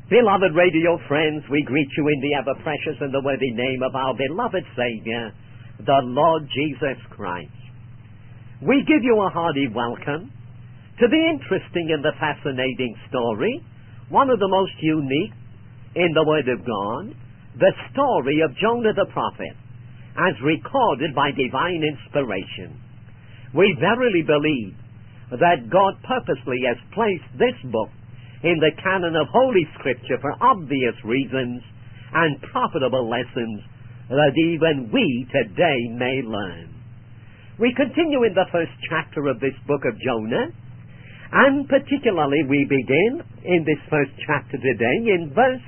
Beloved radio friends, we greet you in the ever-precious and the worthy name of our beloved Savior, the Lord Jesus Christ. We give you a hearty welcome to the interesting and the fascinating story, one of the most unique in the Word of God, the story of Jonah the prophet, as recorded by divine inspiration. We verily believe that God purposely has placed this book in the canon of Holy Scripture for obvious reasons and profitable lessons that even we today may learn. We continue in the first chapter of this book of Jonah, and particularly we begin in this first chapter today in verse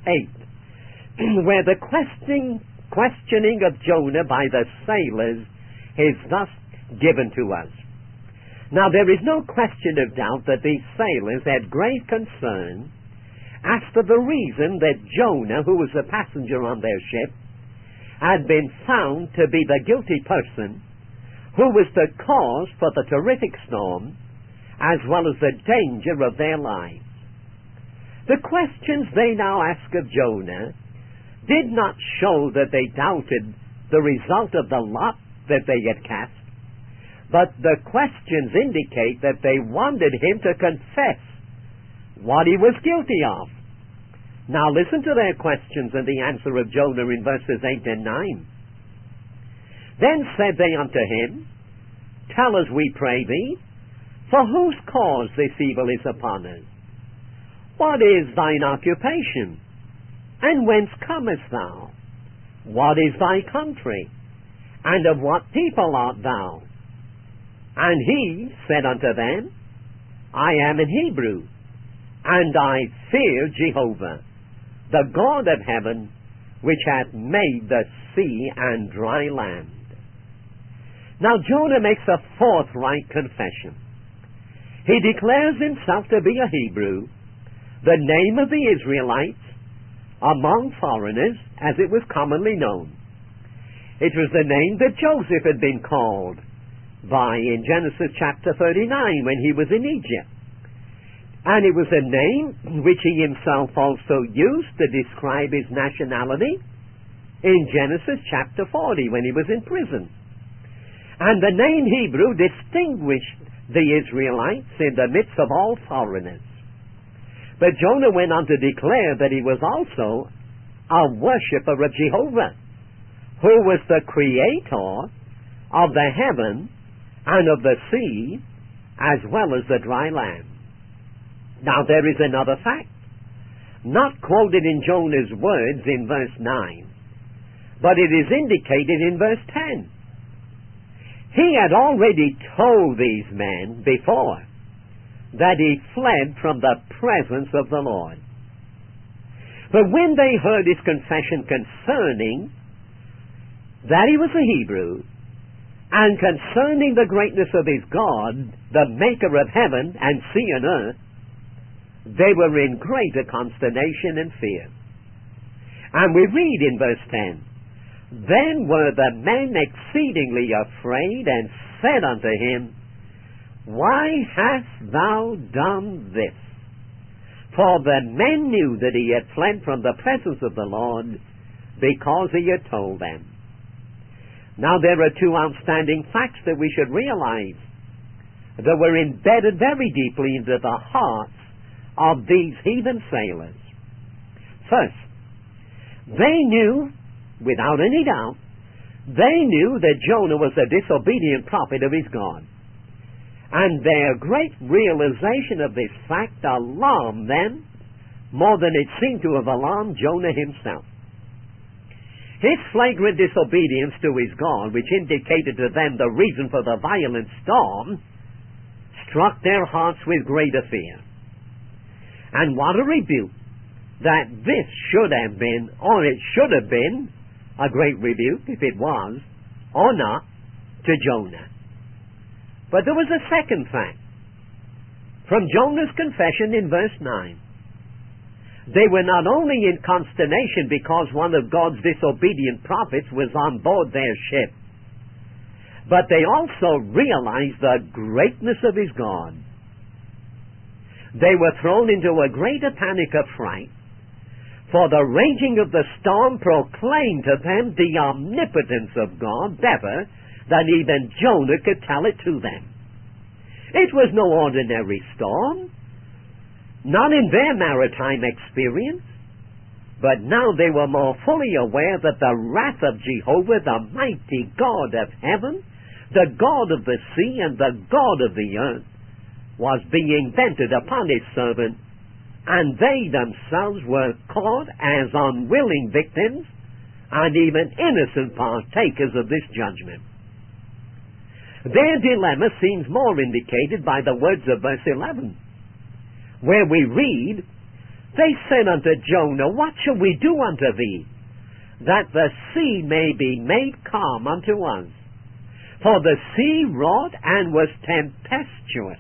8, where the questioning of Jonah by the sailors is thus given to us. Now, there is no question of doubt that these sailors had great concern as to the reason that Jonah, who was a passenger on their ship, had been found to be the guilty person who was the cause for the terrific storm, as well as the danger of their lives. The questions they now ask of Jonah did not show that they doubted the result of the lot that they had cast, but the questions indicate that they wanted him to confess what he was guilty of. Now listen to their questions and the answer of Jonah in verses 8 and 9. Then said they unto him, Tell us, we pray thee, for whose cause this evil is upon us? What is thine occupation? And whence comest thou? What is thy country? And of what people art thou? And he said unto them, I am an Hebrew, and I fear Jehovah, the God of heaven, which hath made the sea and dry land. Now Jonah makes a forthright confession. He declares himself to be a Hebrew, the name of the Israelites among foreigners, as it was commonly known. It was the name that Joseph had been called by in Genesis chapter 39 when he was in Egypt. And it was a name which he himself also used to describe his nationality in Genesis chapter 40 when he was in prison. And the name Hebrew distinguished the Israelites in the midst of all foreigners. But Jonah went on to declare that he was also a worshipper of Jehovah, who was the creator of the heaven and of the sea, as well as the dry land. Now there is another fact, not quoted in Jonah's words in verse 9, but it is indicated in verse 10. He had already told these men before that he fled from the presence of the Lord. But when they heard his confession concerning that he was a Hebrew, and concerning the greatness of his God, the maker of heaven and sea and earth, they were in greater consternation and fear. And we read in verse 10, Then were the men exceedingly afraid, and said unto him, Why hast thou done this? For the men knew that he had fled from the presence of the Lord, because he had told them. Now there are two outstanding facts that we should realize that were embedded very deeply into the hearts of these heathen sailors. First, they knew, without any doubt, they knew that Jonah was a disobedient prophet of his God. And their great realization of this fact alarmed them more than it seemed to have alarmed Jonah himself. His flagrant disobedience to his God, which indicated to them the reason for the violent storm, struck their hearts with greater fear. And what a rebuke that this should have been, or it should have been, a great rebuke, if it was, or not, to Jonah. But there was a second fact. From Jonah's confession in verse 9, they were not only in consternation because one of God's disobedient prophets was on board their ship, but they also realized the greatness of his God. They were thrown into a greater panic of fright For the raging of the storm proclaimed to them the omnipotence of God better than even Jonah could tell it to them. It was no ordinary storm, not in their maritime experience, but now they were more fully aware that the wrath of Jehovah, the mighty God of heaven, the God of the sea and the God of the earth, was being vented upon his servant, and they themselves were caught as unwilling victims and even innocent partakers of this judgment. Their dilemma seems more indicated by the words of verse 11, where we read, "They said unto Jonah, What shall we do unto thee, that the sea may be made calm unto us? For the sea wrought and was tempestuous."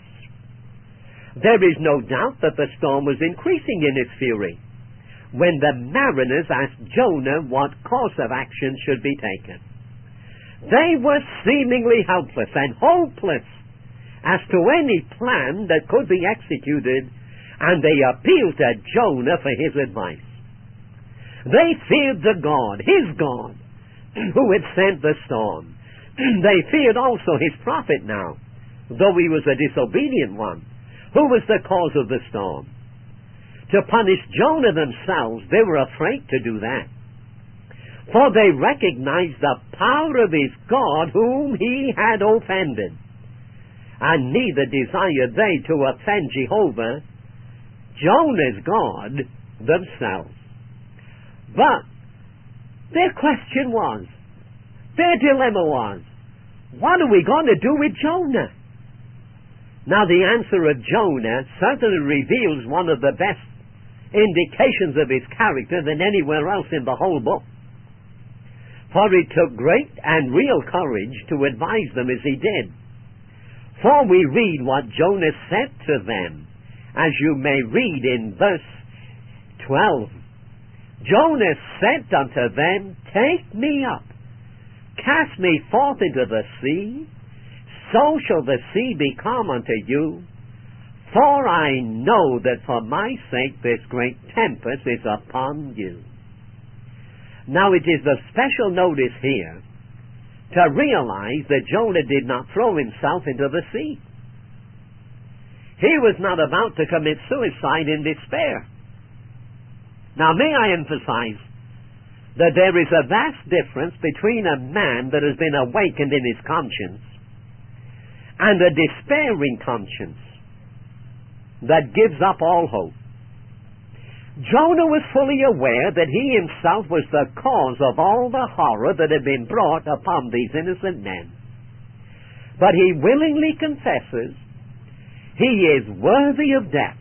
There is no doubt that the storm was increasing in its fury when the mariners asked Jonah what course of action should be taken. They were seemingly helpless and hopeless as to any plan that could be executed, and they appealed to Jonah for his advice. They feared the God, his God, who had sent the storm. They feared also his prophet now, though he was a disobedient one, who was the cause of the storm. To punish Jonah themselves, they were afraid to do that. For they recognized the power of his God whom he had offended. And neither desired they to offend Jehovah, Jonah's God, themselves. But their question was, their dilemma was, what are we going to do with Jonah? Now the answer of Jonah certainly reveals one of the best indications of his character than anywhere else in the whole book. For it took great and real courage to advise them as he did. For we read what Jonah said to them, as you may read in verse 12. Jonah said unto them, Take me up, cast me forth into the sea, so shall the sea be calm unto you, for I know that for my sake this great tempest is upon you. Now it is the special notice here to realize that Jonah did not throw himself into the sea. He was not about to commit suicide in despair. Now may I emphasize that there is a vast difference between a man that has been awakened in his conscience and a despairing conscience that gives up all hope. Jonah was fully aware that he himself was the cause of all the horror that had been brought upon these innocent men. But he willingly confesses he is worthy of death,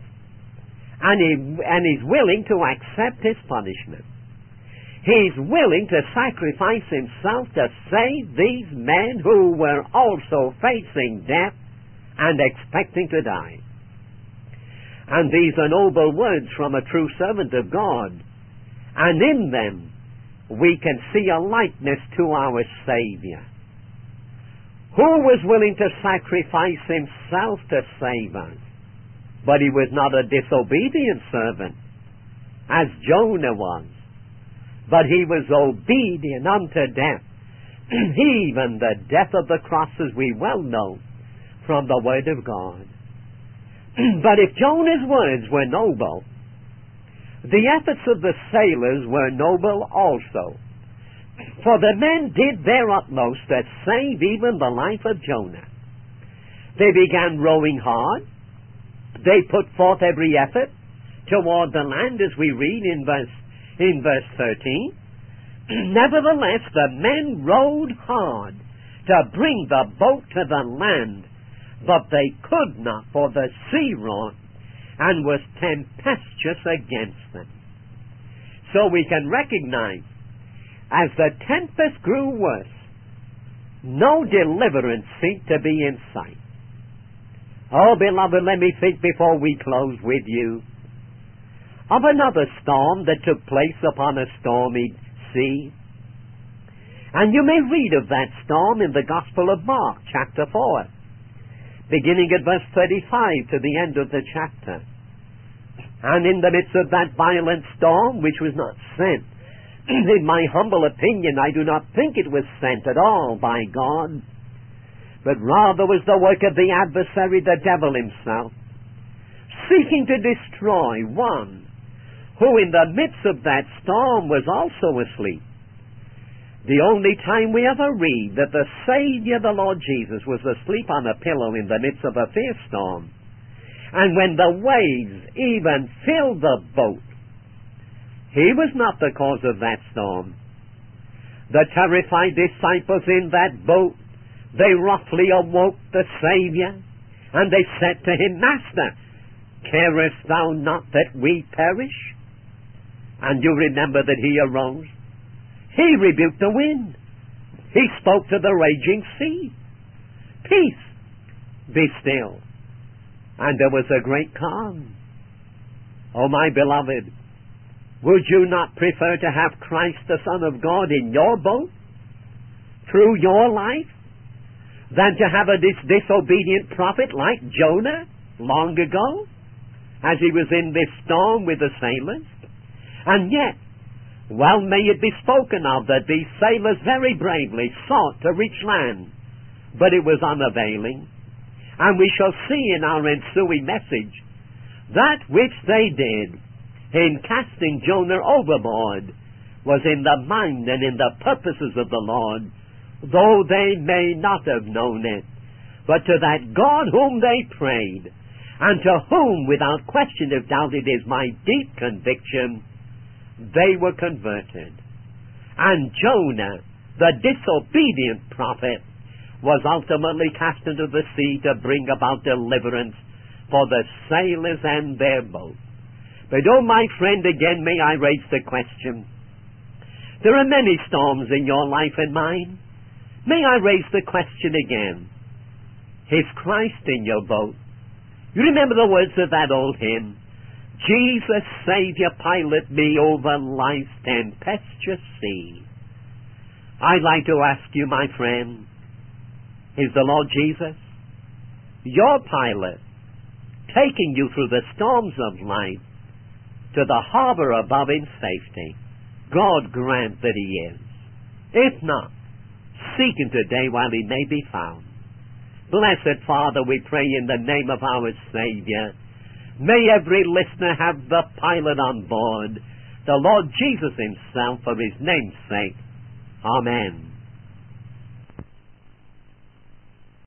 and he's willing to accept his punishment. He's willing to sacrifice himself to save these men who were also facing death and expecting to die. And these are noble words from a true servant of God. And in them we can see a likeness to our Savior, who was willing to sacrifice himself to save us. But he was not a disobedient servant, as Jonah was. But he was obedient unto death, even the death of the cross, as we well know from the Word of God. But if Jonah's words were noble, the efforts of the sailors were noble also. For the men did their utmost to save even the life of Jonah. They began rowing hard. They put forth every effort toward the land, as we read in verse 13. Nevertheless, the men rowed hard to bring the boat to the land, but they could not, for the sea wrought and was tempestuous against them. So we can recognize, as the tempest grew worse, no deliverance seemed to be in sight. Oh, beloved, let me think before we close with you of another storm that took place upon a stormy sea. And you may read of that storm in the Gospel of Mark, chapter 4, beginning at verse 35 to the end of the chapter. And in the midst of that violent storm, which was not sent, in my humble opinion, I do not think it was sent at all by God, but rather was the work of the adversary, the devil himself, seeking to destroy one who in the midst of that storm was also asleep. The only time we ever read that the Savior, the Lord Jesus, was asleep on a pillow in the midst of a fierce storm, and when the waves even filled the boat, he was not the cause of that storm. The terrified disciples in that boat, they roughly awoke the Savior, and they said to him, Master, carest thou not that we perish? And you remember that he arose. He rebuked the wind. He spoke to the raging sea. Peace, be still. And there was a great calm. Oh, my beloved, would you not prefer to have Christ the Son of God in your boat, through your life, than to have a disobedient prophet like Jonah long ago, as he was in this storm with the sailors? And yet, well may it be spoken of that these sailors very bravely sought to reach land, but it was unavailing. And we shall see in our ensuing message that which they did in casting Jonah overboard was in the mind and in the purposes of the Lord, though they may not have known it. But to that God whom they prayed, and to whom, without question of doubt, it is my deep conviction, they were converted. And Jonah, the disobedient prophet, was ultimately cast into the sea to bring about deliverance for the sailors and their boat. But, oh, my friend, again may I raise the question. There are many storms in your life and mine. May I raise the question again. Is Christ in your boat? You remember the words of that old hymn, Jesus, Savior, pilot me over life's tempestuous sea. I'd like to ask you, my friend, is the Lord Jesus your pilot, taking you through the storms of life to the harbor above in safety? God grant that he is. If not, seek him today while he may be found. Blessed Father, we pray in the name of our Savior, may every listener have the pilot on board, the Lord Jesus himself, for his name's sake. Amen.